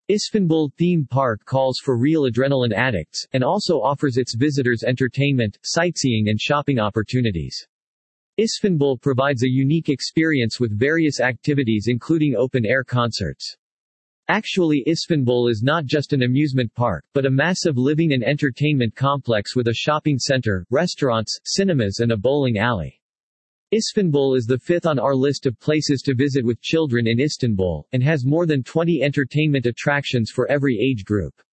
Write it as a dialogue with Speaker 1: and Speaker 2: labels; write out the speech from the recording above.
Speaker 1: Isfanbul theme park calls for real adrenaline addicts, and also offers its visitors entertainment, sightseeing and shopping opportunities. Isfanbul provides a unique experience with various activities including open-air concerts. Actually, Isfanbul is not just an amusement park, but a massive living and entertainment complex with a shopping center, restaurants, cinemas and a bowling alley. Isfanbul is the fifth on our list of places to visit with children in Istanbul, and has more than 20 entertainment attractions for every age group.